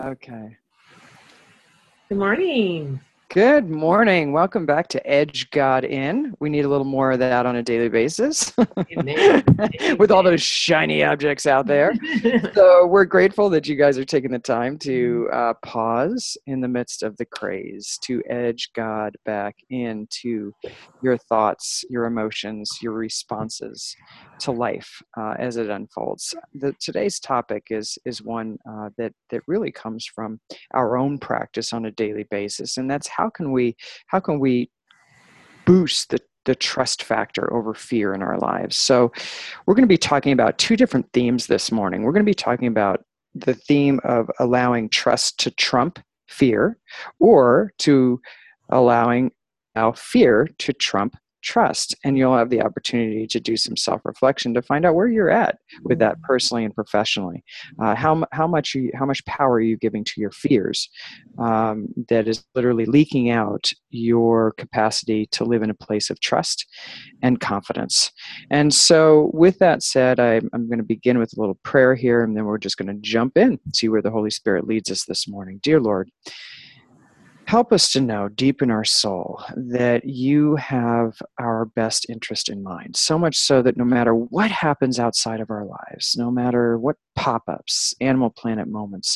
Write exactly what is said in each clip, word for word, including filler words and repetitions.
Okay. Good morning. Good morning. Welcome back to Edge God In. We need a little more of that on a daily basis Amen. with all Amen. those shiny objects out there. So we're grateful that you guys are taking the time to uh, pause in the midst of the craze, to edge God back into your thoughts, your emotions, your responses to life uh, as it unfolds. The, today's topic is is one uh, that that really comes from our own practice on a daily basis, and that's how can we how can we boost the the trust factor over fear in our lives. So we're going to be talking about two different themes this morning. We're going to be talking about the theme of allowing trust to trump fear, or to allowing our fear to trump trust. And you'll have the opportunity to do some self-reflection to find out where you're at with that personally and professionally. Uh, how, how much you, how much power are you giving to your fears um, that is literally leaking out your capacity to live in a place of trust and confidence. And so with that said, I, I'm going to begin with a little prayer here, and then we're just going to jump in, see where the Holy Spirit leads us this morning. Dear Lord, help us to know deep in our soul that you have our best interest in mind, so much so that no matter what happens outside of our lives, no matter what pop-ups, Animal Planet moments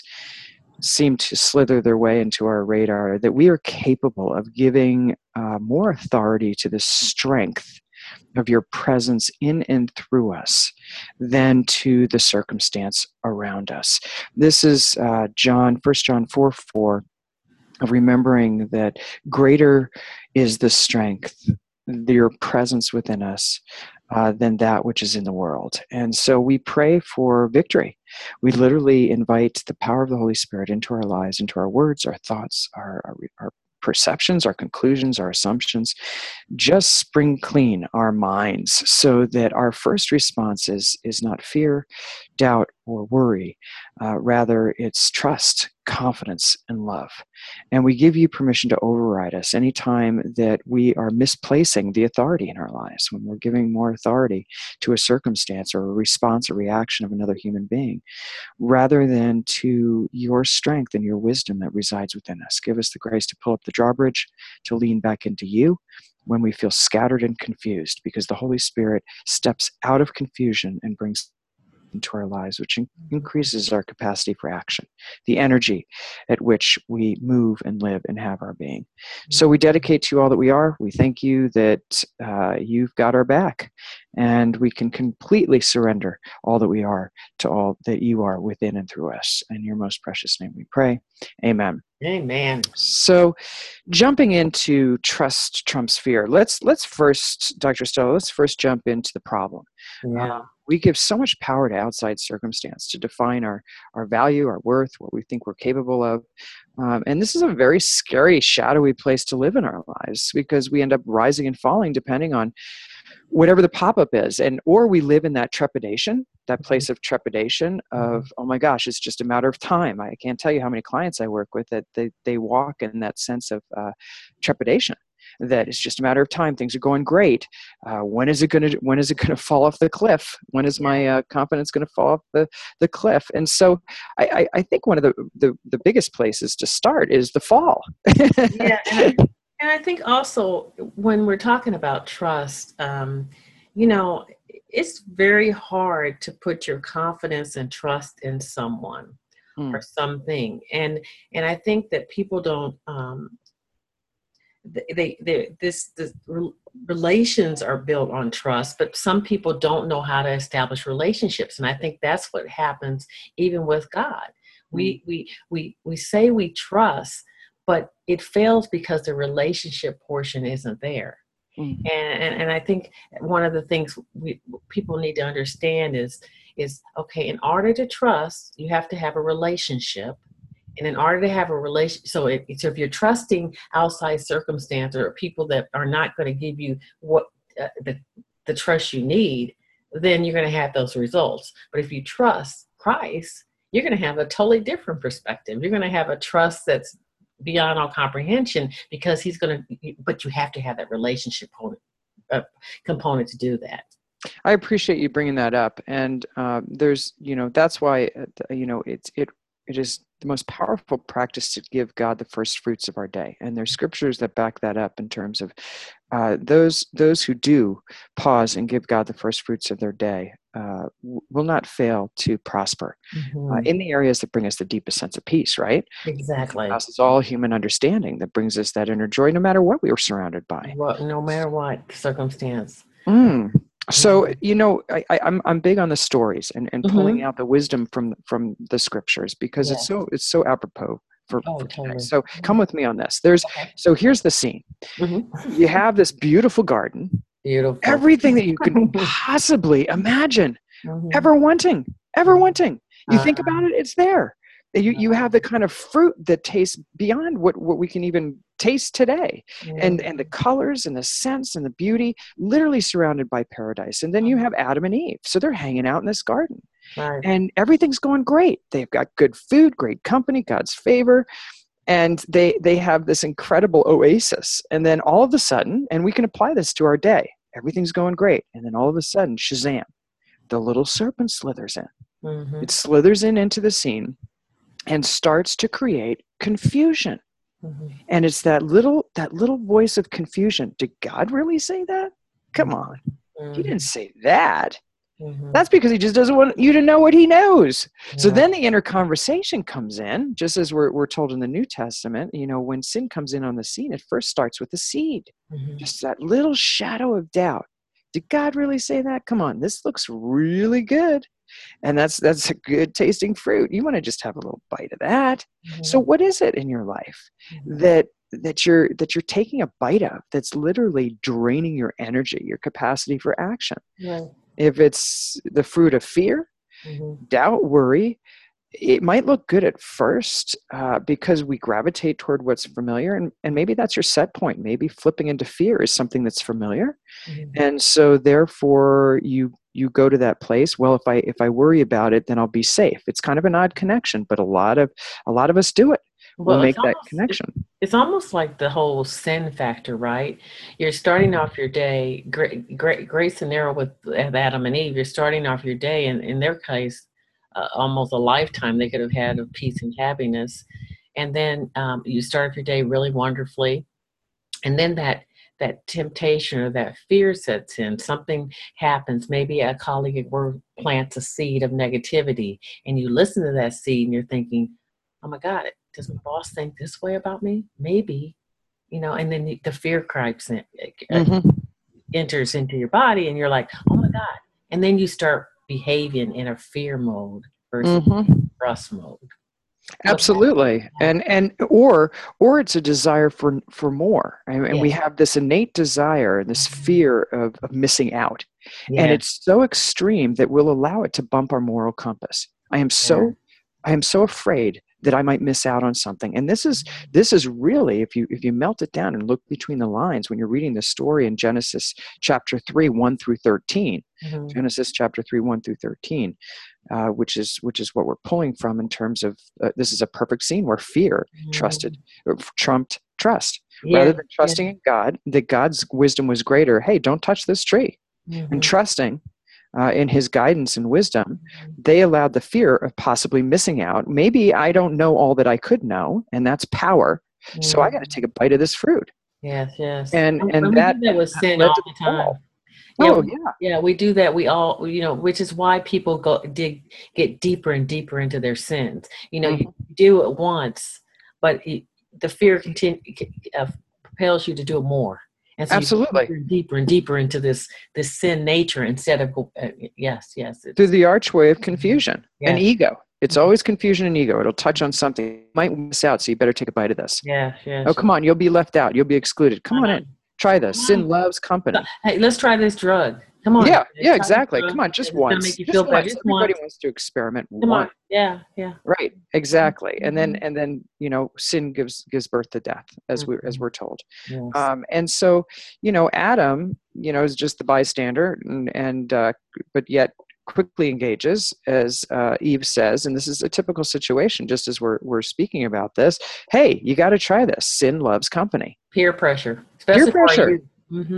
seem to slither their way into our radar, that we are capable of giving uh, more authority to the strength of your presence in and through us than to the circumstance around us. This is uh, John, First John four four, of remembering that greater is the strength, your presence within us, uh, than that which is in the world. And so we pray for victory. We literally invite the power of the Holy Spirit into our lives, into our words, our thoughts, our, our, our perceptions, our conclusions, our assumptions. Just spring clean our minds so that our first response is, is not fear, doubt, or worry. Uh, rather, it's trust, confidence, and love. And we give you permission to override us anytime that we are misplacing the authority in our lives, when we're giving more authority to a circumstance or a response or reaction of another human being, rather than to your strength and your wisdom that resides within us. Give us the grace to pull up the drawbridge, to lean back into you when we feel scattered and confused, because the Holy Spirit steps out of confusion and brings into our lives, which in- increases our capacity for action, the energy at which we move and live and have our being. So we dedicate to you all that we are. We thank you that uh, you've got our back, and we can completely surrender all that we are to all that you are within and through us. In your most precious name we pray. Amen. Amen. So jumping into trust trumps fear, let's let's first, Doctor Stella, let's first jump into the problem. Yeah. Uh, we give so much power to outside circumstance to define our, our value, our worth, what we think we're capable of. Um, and this is a very scary, shadowy place to live in our lives, because we end up rising and falling depending on whatever the pop-up is. And or we live in that trepidation, that place of trepidation of, oh my gosh, it's just a matter of time. I can't tell you how many clients I work with that they, they walk in that sense of uh, trepidation, that it's just a matter of time. Things are going great. Uh, when is it going to when is it going to fall off the cliff? When is my uh, confidence going to fall off the, the cliff? And so I, I, I think one of the, the, the biggest places to start is the fall. Yeah. And I, and I think also when we're talking about trust, um, you know, it's very hard to put your confidence and trust in someone or Mm, something. And and I think that people don't um, they, they this, this relations are built on trust, but some people don't know how to establish relationships, and I think that's what happens even with God. mm, We we we we say we trust, but it fails because the relationship portion isn't there. mm, And and, and I think one of the things we people need to understand is is okay, in order to trust you have to have a relationship, and in order to have a relation, so if, so if you're trusting outside circumstance or people that are not going to give you what uh, the, the trust you need, then you're going to have those results. But if you trust Christ, you're going to have a totally different perspective. You're going to have a trust that's beyond all comprehension, because he's going to, but you have to have that relationship component, uh, component to do that. I appreciate you bringing that up. And uh, there's, you know, that's why, uh, you know, it's, it it is the most powerful practice to give God the first fruits of our day. And there's scriptures that back that up in terms of uh, those those who do pause and give God the first fruits of their day uh, w- will not fail to prosper uh, Mm-hmm. in the areas that bring us the deepest sense of peace, right? Exactly. Passes all human understanding, that brings us that inner joy no matter what we were surrounded by. Well, no matter what circumstance. Mm. So, Mhm. you know, I, I, I'm I'm big on the stories and, and pulling Mhm. out the wisdom from from the scriptures, because it's Yes. so it's so apropos for, Oh, for today. totally. So come Mhm. with me on this. There's Okay. so here's the scene. Mhm. You have this beautiful garden, Beautiful. everything that you can possibly imagine, Mhm. ever wanting, ever Mhm. wanting. You think Uh-huh. about it, it's there. You you have the Uh-huh. kind of fruit that tastes beyond what, what we can even taste today. And and the Mhm. colors and the scents and the beauty, literally surrounded by paradise. And then you Mhm. have Adam and Eve. So they're hanging out in this garden. Right. And everything's going great. They've got good food, great company, God's favor, and they they have this incredible oasis. And then all of a sudden, and we can apply this to our day, everything's going great. And then all of a sudden, shazam, the little serpent slithers in. It Mhm. slithers in into the scene and starts to create confusion. Mhm. And it's that little that little voice of confusion. Did God really say that? Come Mhm. on. He didn't Mhm. say that. Mhm. That's because he just doesn't want you to know what he knows. So Yeah. then the inner conversation comes in, just as we're, we're told in the New Testament. You know, when sin comes in on the scene, it first starts with the seed, Mhm. just that little shadow of doubt. Did God really say that? Come on, this looks really good. And that's that's a good tasting fruit. You want to just have a little bite of that. So Mhm. what is it in your life Mhm. that that you're that you're taking a bite of that's literally draining your energy, your capacity for action? Right. If it's the fruit of fear, Mhm. doubt, worry, it might look good at first uh, because we gravitate toward what's familiar. And, and maybe that's your set point. Maybe flipping into fear is something that's familiar. Mhm. And so therefore you you go to that place. Well, if I if I worry about it, then I'll be safe. It's kind of an odd connection, but a lot of a lot of us do it. We'll Well, it's make that almost it's connection. it's almost like the whole sin factor, right? You're starting off your day, great, great, great scenario with Adam and Eve. You're starting off your day, and in their case, uh, almost a lifetime they could have had of peace and happiness. And then um, you start off your day really wonderfully, and then that that temptation or that fear sets in. Something happens. Maybe a colleague at work plants a seed of negativity, and you listen to that seed, and you're thinking, "Oh my God, does my boss think this way about me? Maybe." You know, and then the the fear creeps in, uh, Hmm. enters into your body, and you're like, "Oh my God!" And then you start behaving in a fear mode versus Hmm. trust mode. What Absolutely. happened? And and or or it's a desire for for more. And, and we Yes, have this innate desire and this fear of, of missing out. And yes, it's so extreme that we'll allow it to bump our moral compass. I am yeah. so I am so afraid that I might miss out on something. And this is this is really, if you if you melt it down and look between the lines when you're reading the story in Genesis chapter three, one through thirteen. Mhm, Genesis chapter three, one through thirteen. Uh, which is which is what we're pulling from in terms of uh, this is a perfect scene where fear trusted mhm. or trumped trust. Rather Yeah, than yeah. trusting in God, that God's wisdom was greater. Hey, don't touch this tree, and Mhm, trusting uh, in His guidance and wisdom, mhm, they allowed the fear of possibly missing out. Maybe I don't know all that I could know, and that's power. So I got to mhm. take a bite of this fruit, Yes, yes. and And and and we do that that with sin led all to the the time. fall. Yeah, Oh we yeah, yeah, we do that. We all, you know, which is why people go dig get deeper and deeper into their sins. You know, you hmm, do it once, but it, the fear continue, uh, propels you to do it more, and so you go absolutely. deeper and deeper and deeper into this this sin nature instead of go. Uh, yes, yes, Through it's the archway of confusion and yes, ego. It's mhm, always confusion and ego. It'll touch on something. You might miss out, so you better take a bite of this. yes, Oh, yes. come on. You'll be left out. You'll be excluded. Come on Uh-huh. in. Try this. Come Sin on. loves So, company. hey, let's try this drug. Come on, Yeah, let's yeah, try this exactly. drug. Come on, just It's gonna make once. you feel Just better. once. Just Everybody once. wants to experiment Come on. once. Yeah, yeah. Right, Mhm, exactly. And then mhm, and then, you know, sin gives gives birth to death, as we as mhm. we're told. Yes. Um, and so, you know, Adam, you know, is just the bystander, and, and uh, but yet quickly engages, as uh, Eve says, and this is a typical situation, just as we're we're speaking about this. Hey, you got to try this. Sin loves company. Peer pressure, Peer especially for our pressure. youth. Mhm.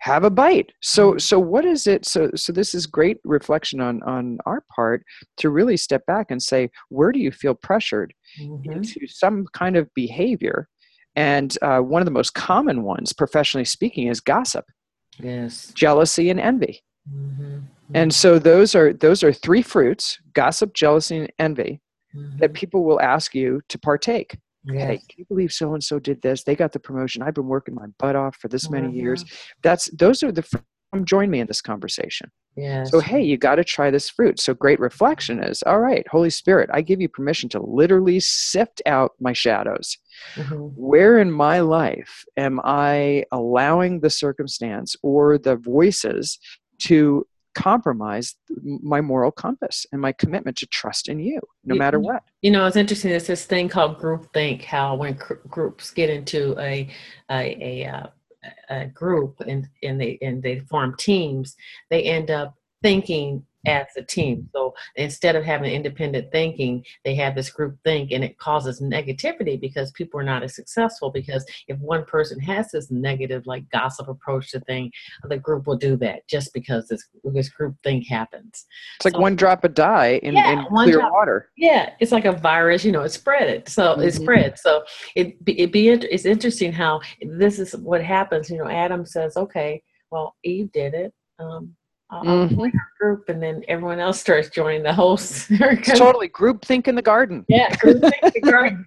have a bite. So, Mhm. so what is it? So, so this is great reflection on, on our part to really step back and say, where do you feel pressured Mhm. into some kind of behavior? And uh, one of the most common ones, professionally speaking, is gossip, Yes. jealousy, and envy. Mhm. And Mhm. so those are those are three fruits: gossip, jealousy, and envy, that Mhm. people will ask you to partake. Hey, Yes. can you believe so and so did this? They got the promotion. I've been working my butt off for this many years. Mhm. That's those are the fr- come join me in this conversation. So Yes. hey, you got to try this fruit. So great reflection is, all right, Holy Spirit, I give you permission to literally sift out my shadows. Mhm. Where in my life am I allowing the circumstance or the voices to compromise my moral compass and my commitment to trust in you, no You, matter what? you know, it's interesting. There's this thing called groupthink. How when cr- groups get into a a, a, uh, a group and and they and they form teams, they end up thinking as a team. So instead of having independent thinking, they have this group think, and it causes negativity because people are not as successful. Because if one person has this negative, like gossip approach to thing, the group will do that just because this this group think happens. It's like So one drop of dye in, yeah, in one clear job. water. Yeah, it's like a virus, you know, it spread it. So it Hmm. spread. So it be- it be int- it's interesting how this is what happens. You know, Adam says, "Okay, well, Eve did it. Um, I'll, I'll Hmm. join her group," and then everyone else starts joining the host. It's totally group think in the garden. Yeah, group think the garden.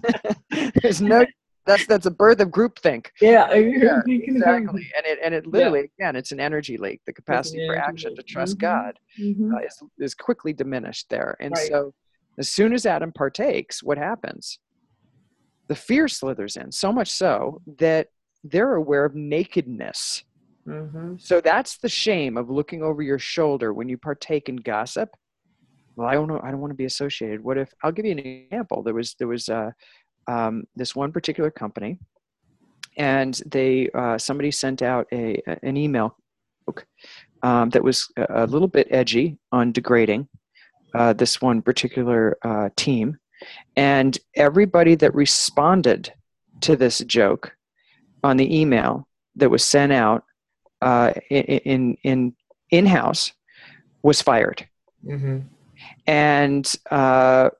There's no that's that's a birth of group think Yeah, right there. group think in the Exactly. garden. And it and it Yeah, literally, again, it's an energy leak. The it's an capacity for energy action leak. to trust Mm-hmm. God Mm-hmm. uh, is is quickly diminished there. And Right. so as soon as Adam partakes, what happens? The fear slithers in, so much so that they're aware of nakedness. Mm-hmm. So that's the shame of looking over your shoulder when you partake in gossip. Well, I don't know. I don't want to be associated. What if? I'll give you an example. There was there was uh, um, this one particular company, and they uh, somebody sent out a an email um, that was a little bit edgy on degrading uh, this one particular uh, team, and everybody that responded to this joke on the email that was sent out uh, in in in in-house was fired. Mm-hmm. And uh,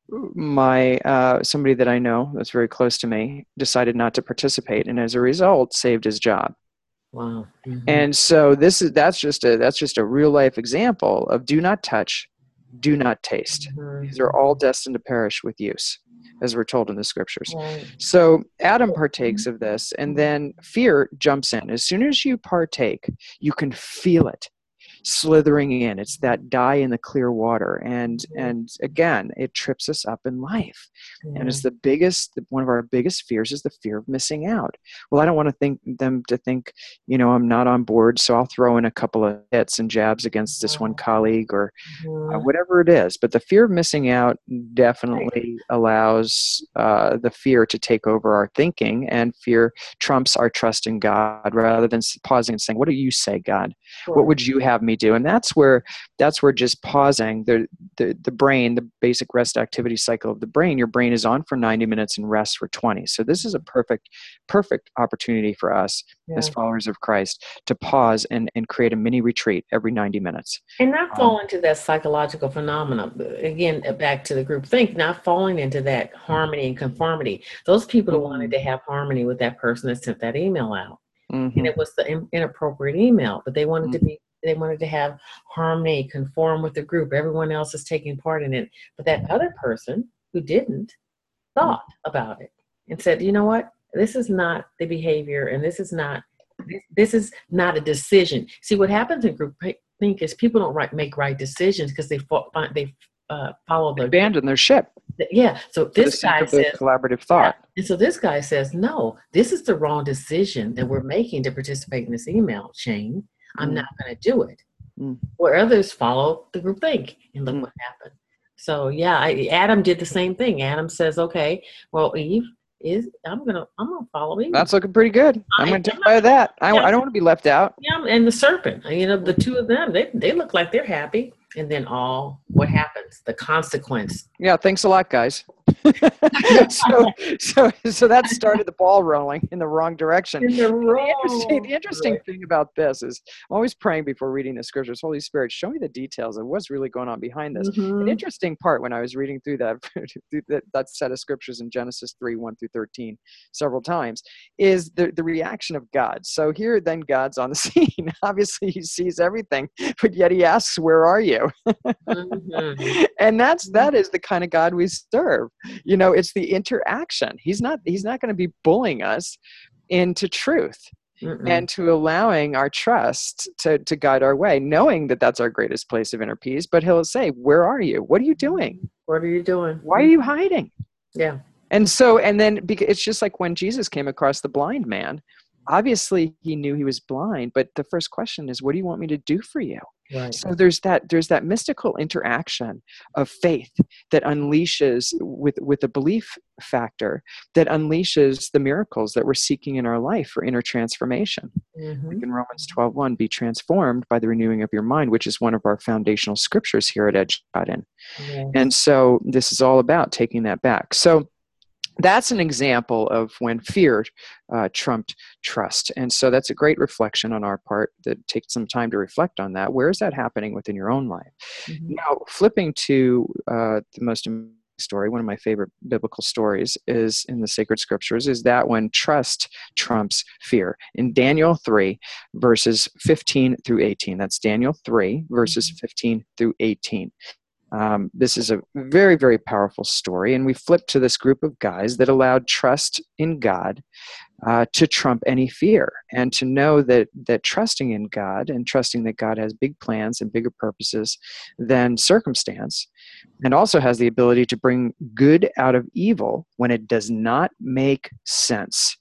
my uh, somebody that I know that's very close to me decided not to participate, and as a result, saved his job. Wow. Mm-hmm. And so this is that's just a that's just a real life example of do not touch, do not taste. These are all Mm-hmm. destined to perish with use, as we're told in the scriptures. Right. So Adam partakes of this, and Mhm. then fear jumps in. As soon as you partake, you can feel it slithering in. It's that dye in the clear water, and and again, it trips us up in life. And Yeah. it's the biggest one of our biggest fears is the fear of missing out. Well, I don't want to think them to think, you know, I'm not on board, so I'll throw in a couple of hits and jabs against this one colleague or uh, Mhm. whatever it is. But the fear of missing out Right. definitely allows uh, the fear to take over our thinking, and fear trumps our trust in God rather than pausing and saying, what do you say, God? What Sure. would you have me do? And that's where that's where just pausing the, the the brain, the basic rest activity cycle of the brain, your brain is on for ninety minutes and rests for twenty. So this is a perfect perfect opportunity for us as Yeah. followers of Christ to pause and, and create a mini retreat every ninety minutes. And not Um, fall into that psychological phenomenon. Again, uh, back to the group think, not falling into that harmony and conformity. Those people that wanted mm, to have harmony with that person that sent that email out. And mhm, it was the in- inappropriate email, but they wanted to mm, be they wanted to have harmony, conform with the group. Everyone else is taking part in it. But that other person who didn't mm. thought about it and said, you know what? This is not the behavior, and this is not this, this is not a decision. See, what happens in group think is people don't right, make right decisions because they fo- find, they uh, follow the Abandon their ship yeah. So for the this sake guy of the says, collaborative yeah, thought. and so this guy says, no, this is the wrong decision that we're making to participate in this email chain. I'm Mm, not going to do it. mm, Where others follow the group think, and look mm. what happened. So yeah, I, Adam did the same thing. Adam says, okay, well, Eve is, I'm gonna, I'm gonna follow Eve. That's looking pretty good. I'm I, going to I'm take not, by that. I, yeah, I don't want to be left out. yeah, and the serpent. You know, the Mm, two of them, they they look like they're happy, and then all what happens? The consequence. Yeah, thanks a lot, guys. so, so, so that started the ball rolling in the wrong direction. In the The interesting, the wrong interesting thing about this is I'm always praying before reading the scriptures, Holy Spirit, show me the details of what's really going on behind this. Mm-hmm. An interesting part when I was reading through that, through that, that set of scriptures in Genesis three, one through thirteen several times is the, the reaction of God. So here then God's on the scene. Obviously he sees everything, but yet he asks, where are you? Mm-hmm. And that's, that is the kind of God we serve. You know, it's the interaction. He's not, he's not going to be bullying us into truth. Mm-mm. And to allowing our trust to, to guide our way, knowing that that's our greatest place of inner peace. But he'll say, where are you? What are you doing? What are you doing? Why are you hiding? Yeah. And so, and then because it's just like when Jesus came across the blind man, obviously he knew he was blind, but the first question is, what do you want me to do for you? Right. So there's that, there's that mystical interaction of faith that unleashes with, with a belief factor that unleashes the miracles that we're seeking in our life for inner transformation. Mm-hmm. Like in Romans twelve one, be transformed by the renewing of your mind, which is one of our foundational scriptures here at Edge God In. Yes. And so this is all about taking that back. So that's an example of when fear uh, trumped trust. And so that's a great reflection on our part that takes some time to reflect on that. Where is that happening within your own life? Mm-hmm. Now, flipping to uh, the most amazing story, one of my favorite biblical stories is in the sacred scriptures, is that when trust trumps fear. In Daniel three, verses fifteen through eighteen. That's Daniel three, verses fifteen through eighteen. Um, this is a very, very powerful story, and we flip to this group of guys that allowed trust in God uh, to trump any fear, and to know that that trusting in God and trusting that God has big plans and bigger purposes than circumstance, and also has the ability to bring good out of evil when it does not make sense.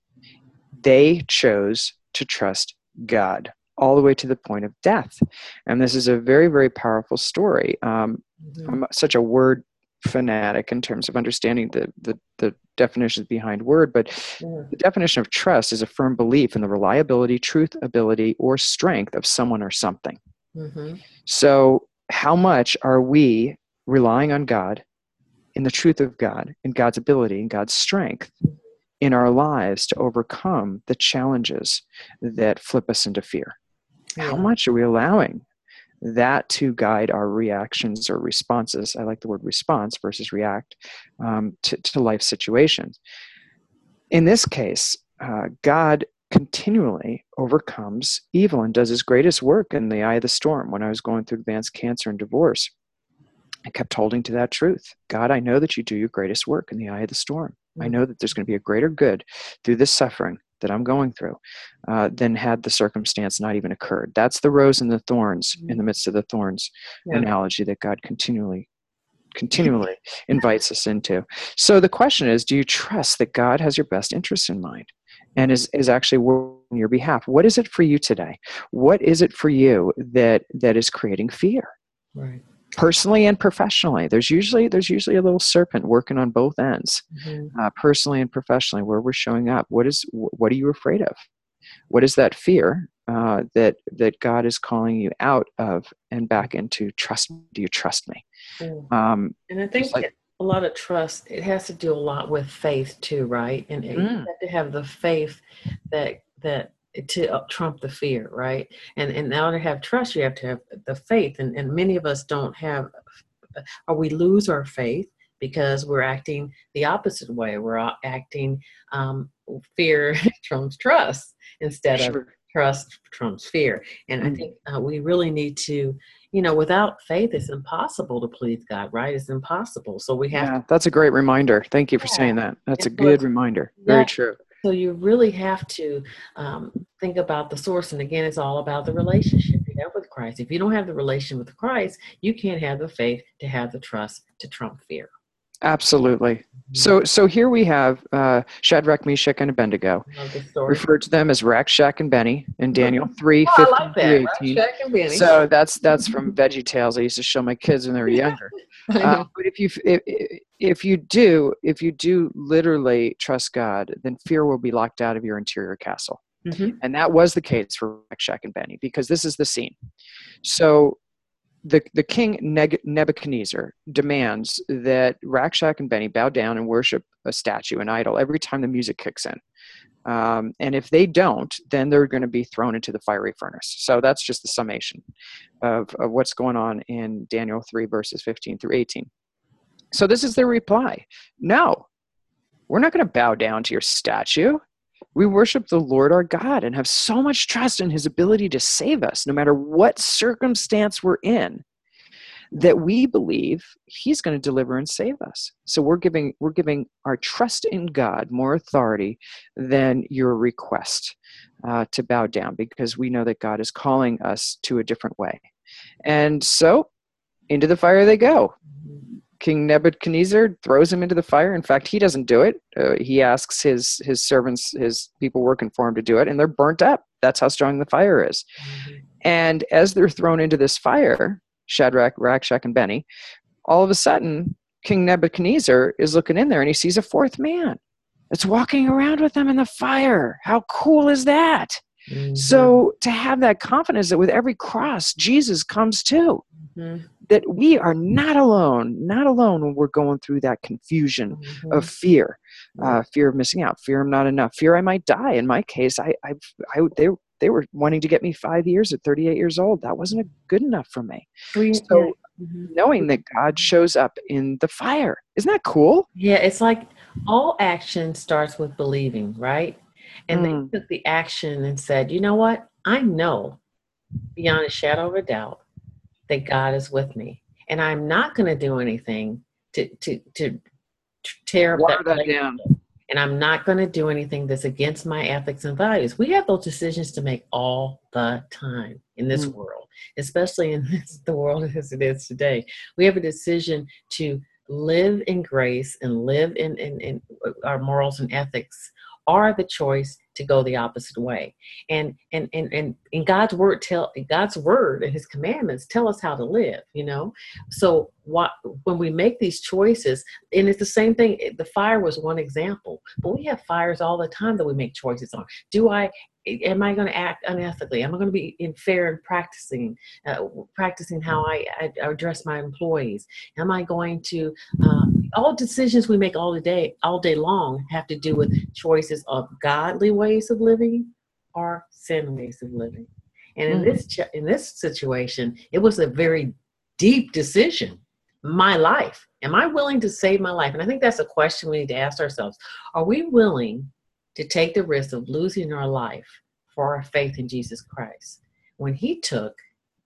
They chose to trust God all the way to the point of death. And this is a very, very powerful story. Um, mm-hmm. I'm such a word fanatic in terms of understanding the, the, the definitions behind word, but mm-hmm. the definition of trust is a firm belief in the reliability, truth, ability, or strength of someone or something. Mm-hmm. So how much are we relying on God, in the truth of God, in God's ability, in God's strength, in our lives to overcome the challenges that flip us into fear? Yeah. How much are we allowing that to guide our reactions or responses? I like the word response versus react um, to, to life situations. In this case, uh, God continually overcomes evil and does his greatest work in the eye of the storm. When I was going through advanced cancer and divorce, I kept holding to that truth. God, I know that you do your greatest work in the eye of the storm. Mm-hmm. I know that there's going to be a greater good through this suffering that I'm going through uh, than had the circumstance not even occurred. That's the rose and the thorns mm-hmm. in the midst of the thorns yeah. analogy that God continually, continually invites us into. So the question is, do you trust that God has your best interests in mind and is, is actually working on your behalf? What is it for you today? What is it for you that that is creating fear? Right. Personally and professionally, there's usually there's usually a little serpent working on both ends, mm-hmm. uh, personally and professionally, where we're showing up. What is what are you afraid of? What is that fear uh, that that God is calling you out of and back into? Trust me. Do you trust me? Mm. Um, and I think like, a lot of trust, it has to do a lot with faith too, right? And mm. you have to have the faith that that. to trump the fear, right? And and now to have trust, you have to have the faith. And, and many of us don't have, or we lose our faith because we're acting the opposite way. We're acting um, fear trumps trust instead sure. of trust trumps fear. And mm-hmm. I think uh, we really need to, you know, without faith, it's impossible to please God, right? It's impossible. So we have yeah, to. That's a great reminder. Thank you for yeah. saying that. That's and a good reminder. Very yeah. true. So you really have to um, think about the source. And again, it's all about the relationship you have with Christ. If you don't have the relation with Christ, you can't have the faith to have the trust to trump fear. Absolutely. So so here we have uh, Shadrach, Meshach, and Abednego. Referred to them as Rakshak and Benny in Daniel three, oh, fifteen I like that. through eighteen. Rakshak and Benny. So that's that's from Veggie Tales I used to show my kids when they were younger. Uh, but if you if, if you do if you do literally trust God, then fear will be locked out of your interior castle. Mm-hmm. And that was the case for Rakshak and Benny, because this is the scene. So the, the king Neg- Nebuchadnezzar demands that Rakshak and Benny bow down and worship a statue, an idol, every time the music kicks in. Um, and if they don't, then they're going to be thrown into the fiery furnace. So that's just the summation of, of what's going on in Daniel three, verses fifteen through eighteen. So this is their reply. No, we're not going to bow down to your statue. We worship the Lord our God and have so much trust in his ability to save us, no matter what circumstance we're in, that we believe he's going to deliver and save us. So we're giving we're giving our trust in God more authority than your request uh, to bow down, because we know that God is calling us to a different way. And so into the fire they go. King Nebuchadnezzar throws him into the fire. In fact, he doesn't do it. Uh, he asks his his servants, his people working for him, to do it, and they're burnt up. That's how strong the fire is. Mm-hmm. And as they're thrown into this fire, Shadrach, Rakshak, and Benny, all of a sudden, King Nebuchadnezzar is looking in there, and he sees a fourth man that's walking around with them in the fire. How cool is that? Mm-hmm. So to have that confidence that with every cross, Jesus comes too. Mm-hmm. That we are not alone, not alone when we're going through that confusion mm-hmm. of fear, uh, fear of missing out, fear I'm not enough, fear I might die. In my case, I, I, I they, they were wanting to get me five years at thirty-eight years old. That wasn't good enough for me. We, so yeah. mm-hmm. knowing that God shows up in the fire, isn't that cool? Yeah, it's like all action starts with believing, right? And mm. they took the action and said, you know what? I know beyond a shadow of a doubt that God is with me, and I'm not going to do anything to to to tear up that, that down. And I'm not going to do anything that's against my ethics and values. We have those decisions to make all the time in this mm. world, especially in this, the world as it is today. We have a decision to live in grace and live in, in, in our morals and ethics, or the choice to go the opposite way. And and and and, and God's word tell God's word and his commandments tell us how to live, you know. So what when we make these choices, and it's the same thing, the fire was one example, but we have fires all the time that we make choices on. Do I am I going to act unethically? Am I going to be in fair and practicing, uh, practicing how I, I address my employees? Am I going to, uh, all decisions we make all the day, all day long have to do with choices of godly ways of living or sin ways of living. And in mm. this, in this situation, it was a very deep decision. My life. Am I willing to save my life? And I think that's a question we need to ask ourselves. Are we willing to take the risk of losing our life for our faith in Jesus Christ? When he took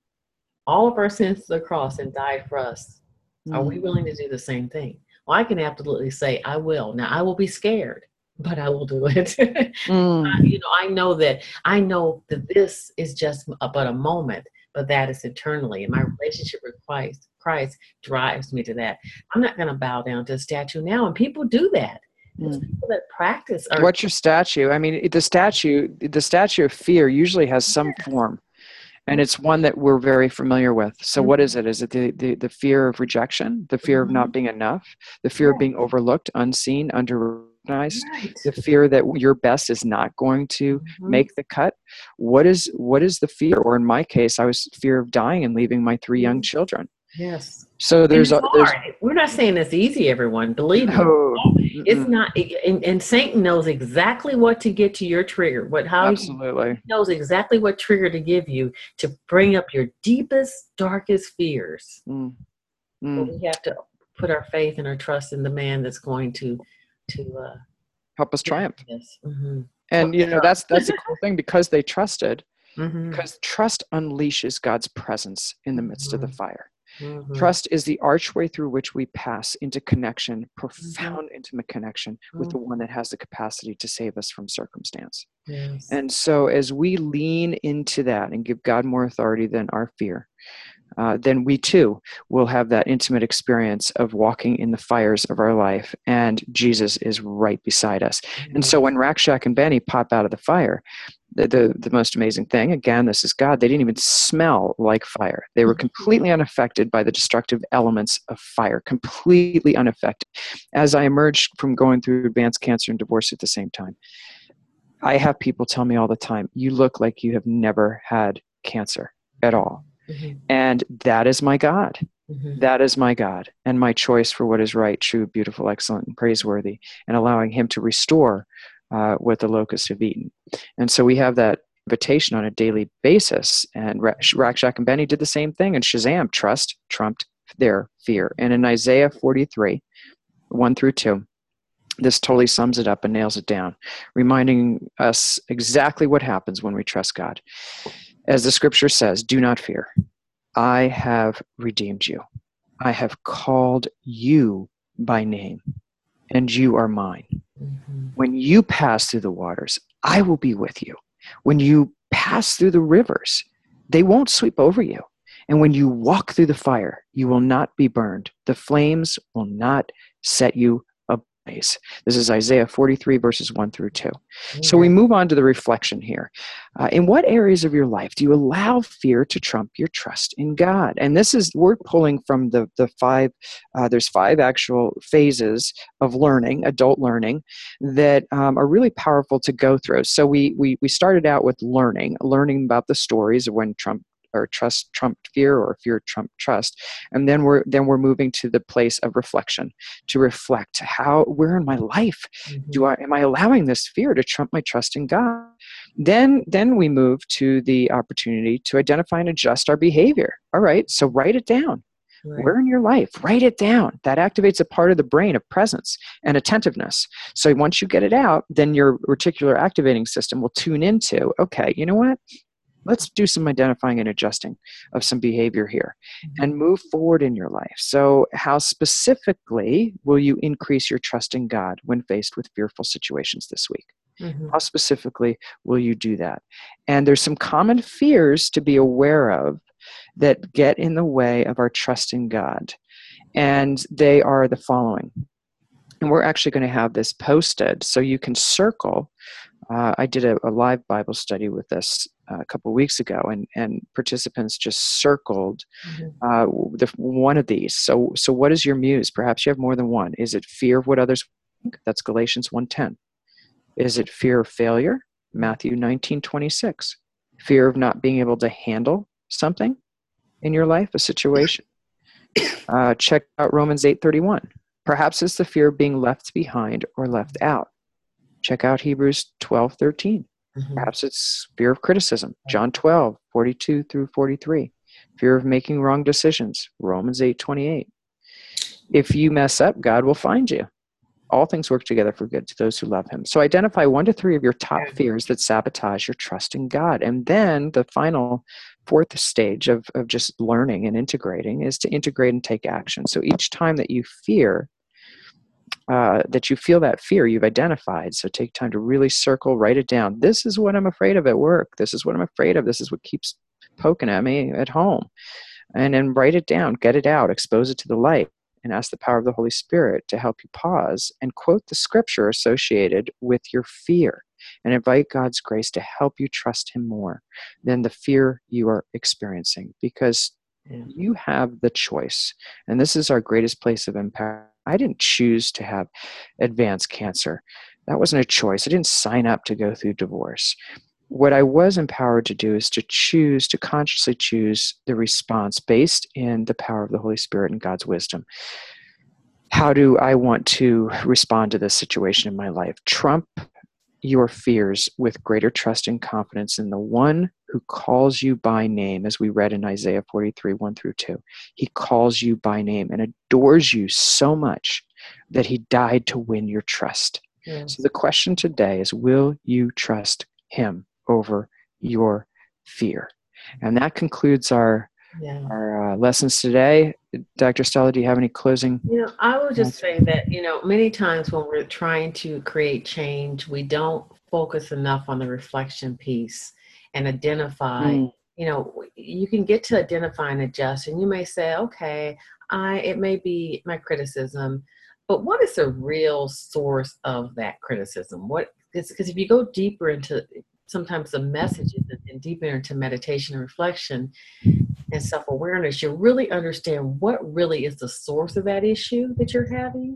all of our sins to the cross and died for us, mm. are we willing to do the same thing? Well, I can absolutely say I will. Now, I will be scared, but I will do it. mm. I, you know, I know that I know that this is just a, but a moment, but that is eternally. And my relationship with Christ, Christ drives me to that. I'm not going to bow down to a statue now. And people do that. There's people that practice. Are- What's your statue? I mean, the statue, the statue of fear usually has some yes. form, and it's one that we're very familiar with. So, mm-hmm. what is it? Is it the, the, the fear of rejection, the fear mm-hmm. of not being enough, the fear yeah. of being overlooked, unseen, underrecognized, right. the fear that your best is not going to mm-hmm. make the cut? What is what is the fear? Or in my case, I was fear of dying and leaving my three young children. Yes. So there's, a, there's we're not saying it's easy, everyone. Believe no, me, it's not. And, and Satan knows exactly what to get to your trigger. What how absolutely he knows exactly what trigger to give you to bring up your deepest, darkest fears. Mm. Mm. But we have to put our faith and our trust in the man that's going to to uh, help us triumph. Mm-hmm. And you know that's that's the cool thing, because they trusted. Mm-hmm. Because trust unleashes God's presence in the midst mm-hmm. of the fire. Mm-hmm. Trust is the archway through which we pass into connection, profound mm-hmm. intimate connection mm-hmm. with the one that has the capacity to save us from circumstance. Yes. And so as we lean into that and give God more authority than our fear, uh, then we too will have that intimate experience of walking in the fires of our life, and Jesus is right beside us. Mm-hmm. And so when Rakshak and Benny pop out of the fire, The, the the most amazing thing, again, this is God, they didn't even smell like fire. They were completely unaffected by the destructive elements of fire, completely unaffected. As I emerged from going through advanced cancer and divorce at the same time, I have people tell me all the time, you look like you have never had cancer at all. Mm-hmm. And that is my God. Mm-hmm. That is my God, and my choice for what is right, true, beautiful, excellent, and praiseworthy, and allowing him to restore uh, what the locusts have eaten. And so we have that invitation on a daily basis. And Rakshak and Benny did the same thing. And Shazam, trust, trumped their fear. And in Isaiah forty-three, one through two, this totally sums it up and nails it down, reminding us exactly what happens when we trust God. As the scripture says, do not fear. I have redeemed you. I have called you by name, and you are mine. Mm-hmm. When you pass through the waters, I will be with you. When you pass through the rivers, they won't sweep over you. And when you walk through the fire, you will not be burned. The flames will not set you ablaze. This is Isaiah forty-three, verses one through two. Yeah. So we move on to the reflection here. Uh, in what areas of your life do you allow fear to trump your trust in God? And this is, we're pulling from the, the five, uh, there's five actual phases of learning, adult learning, that um, are really powerful to go through. So we, we, we started out with learning, learning about the stories of when Trump or trust trumped fear, or fear trumped trust, and then we're then we're moving to the place of reflection, to reflect how, where in my life Mm-hmm. do I am I allowing this fear to trump my trust in God? Then then we move to the opportunity to identify and adjust our behavior. All right, so write it down. Right. Where in your life? Write it down. That activates a part of the brain of presence and attentiveness. So once you get it out, then your reticular activating system will tune into, okay, you know what? Let's do some identifying and adjusting of some behavior here, Mm-hmm. and move forward in your life. So how specifically will you increase your trust in God when faced with fearful situations this week? Mm-hmm. How specifically will you do that? And there's some common fears to be aware of that get in the way of our trust in God. And they are the following. And we're actually going to have this posted so you can circle. Uh, I did a, a live Bible study with this uh, a couple of weeks ago, and, and participants just circled Mm-hmm. uh, the, one of these. So, so what is your muse? Perhaps you have more than one. Is it fear of what others think? That's Galatians one ten. Is it fear of failure? Matthew nineteen twenty-six. Fear of not being able to handle something in your life, a situation? Uh, check out Romans eight thirty-one. Perhaps it's the fear of being left behind or left out. Check out Hebrews twelve thirteen. Mm-hmm. Perhaps it's fear of criticism. John twelve forty-two through forty-three. Fear of making wrong decisions. Romans eight twenty-eight. If you mess up, God will find you. All things work together for good to those who love him. So identify one to three of your top fears that sabotage your trust in God. And then the final fourth stage of, of just learning and integrating is to integrate and take action. So each time that you fear, uh, that you feel that fear you've identified, so take time to really circle, write it down. This is what I'm afraid of at work. This is what I'm afraid of. This is what keeps poking at me at home. And then write it down, get it out, expose it to the light, and ask the power of the Holy Spirit to help you pause and quote the scripture associated with your fear, and invite God's grace to help you trust him more than the fear you are experiencing, because Yeah. you have the choice. And this is our greatest place of impact. I didn't choose to have advanced cancer. That wasn't a choice. I didn't sign up to go through divorce. What I was empowered to do is to choose, to consciously choose the response based in the power of the Holy Spirit and God's wisdom. How do I want to respond to this situation in my life? Trump your fears with greater trust and confidence in the one who calls you by name, as we read in Isaiah forty-three, one through two. He calls you by name and adores you so much that he died to win your trust. Yes. So the question today is, will you trust him over your fear? And that concludes our Yeah. our uh, lessons today. Doctor Stella, do you have any closing? You know, I would just say that, you know, many times when we're trying to create change, we don't focus enough on the reflection piece and identify, Mm. you know, you can get to identify and adjust, and you may say, okay, I, it may be my criticism, but what is the real source of that criticism? What, because if you go deeper into sometimes the messages and deeper into meditation and reflection and self-awareness, you really understand what really is the source of that issue that you're having.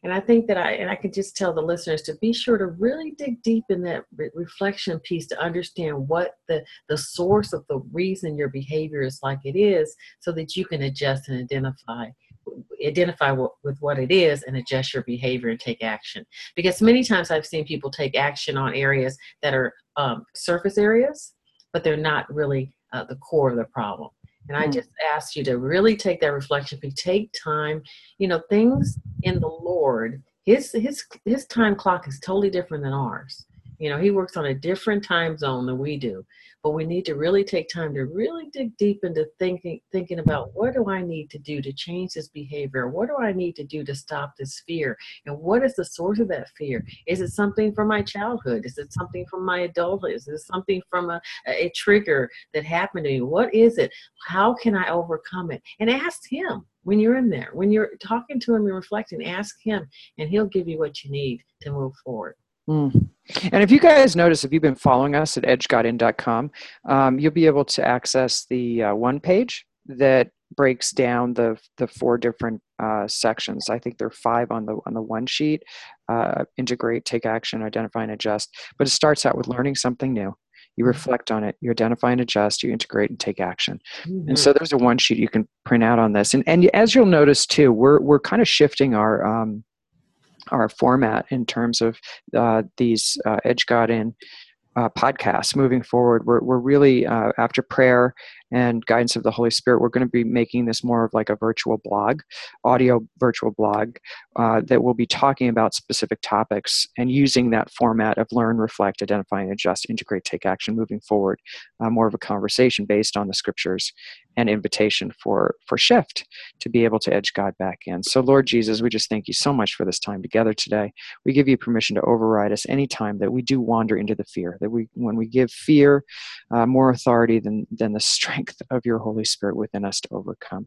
And I think that I, and I could just tell the listeners to be sure to really dig deep in that re- reflection piece to understand what the, the source of the reason your behavior is like it is, so that you can adjust and identify, identify w- with what it is and adjust your behavior and take action. Because many times I've seen people take action on areas that are um, surface areas, but they're not really uh, the core of the problem. And I just ask you to really take that reflection. If you take time, you know, things in the Lord, his his his time clock is totally different than ours. You know, he works on a different time zone than we do. But we need to really take time to really dig deep into thinking thinking about, what do I need to do to change this behavior? What do I need to do to stop this fear? And what is the source of that fear? Is it something from my childhood? Is it something from my adulthood? Is it something from a, a trigger that happened to me? What is it? How can I overcome it? And ask him when you're in there, when you're talking to him and reflecting, ask him, and he'll give you what you need to move forward. Mm. And if you guys notice, if you've been following us at edge god in dot com, um, you'll be able to access the uh, one page that breaks down the the four different uh, sections. I think there are five on the on the one sheet: uh, integrate, take action, identify, and adjust. But it starts out with learning something new. You reflect on it, you identify and adjust, you integrate and take action. Mm-hmm. And so there's a one sheet you can print out on this. And and as you'll notice too, we're we're kind of shifting our um, our format in terms of uh, these uh, Edge God In uh, podcasts moving forward. We're we're really uh, after prayer and guidance of the Holy Spirit, we're going to be making this more of like a virtual blog, audio virtual blog uh, that will be talking about specific topics and using that format of learn, reflect, identify, and adjust, integrate, take action moving forward. Uh, more of a conversation based on the scriptures and invitation for for shift to be able to edge God back in. So Lord Jesus, we just thank you so much for this time together today. We give you permission to override us anytime that we do wander into the fear, that we when we give fear uh, more authority than than the strength of your Holy Spirit within us to overcome.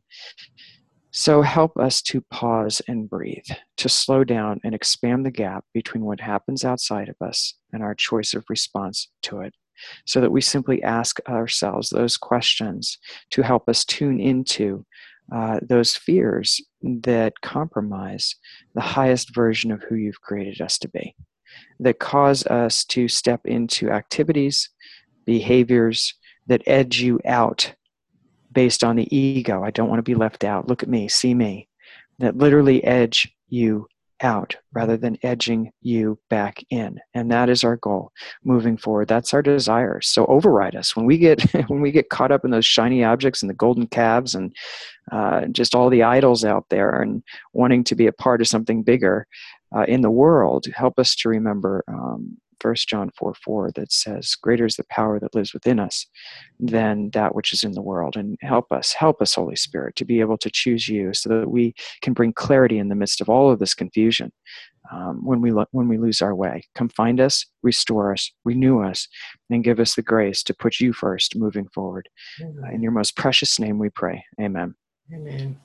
So help us to pause and breathe, to slow down and expand the gap between what happens outside of us and our choice of response to it, so that we simply ask ourselves those questions to help us tune into uh, those fears that compromise the highest version of who you've created us to be, that cause us to step into activities, behaviors that edge you out based on the ego. I don't want to be left out. Look at me, see me. That literally edge you out rather than edging you back in. And that is our goal moving forward. That's our desire. So override us when we get when we get caught up in those shiny objects and the golden calves and uh, just all the idols out there and wanting to be a part of something bigger uh, in the world. Help us to remember um, First John four four that says, greater is the power that lives within us than that which is in the world. And help us, help us, Holy Spirit, to be able to choose you so that we can bring clarity in the midst of all of this confusion um, when we lo- when we lose our way. Come find us, restore us, renew us, and give us the grace to put you first moving forward. Uh, in your most precious name we pray. Amen. Amen.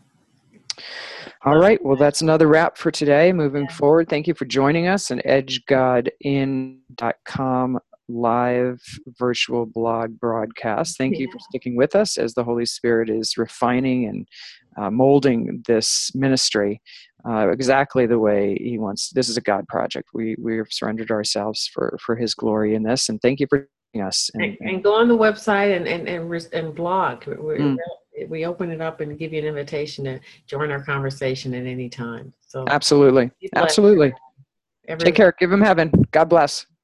All right. Well, that's another wrap for today. Moving yeah. forward, thank you for joining us on edge god in dot com live virtual blog broadcast. Thank yeah. you for sticking with us as the Holy Spirit is refining and uh, molding this ministry uh, exactly the way He wants. This is a God project. We we have surrendered ourselves for for His glory in this. And thank you for joining us. And, and, and go on the website and and and, and blog. We're, mm. We open it up and give you an invitation to join our conversation at any time. So absolutely, absolutely. Everyone. Take care. Give Him heaven. God bless.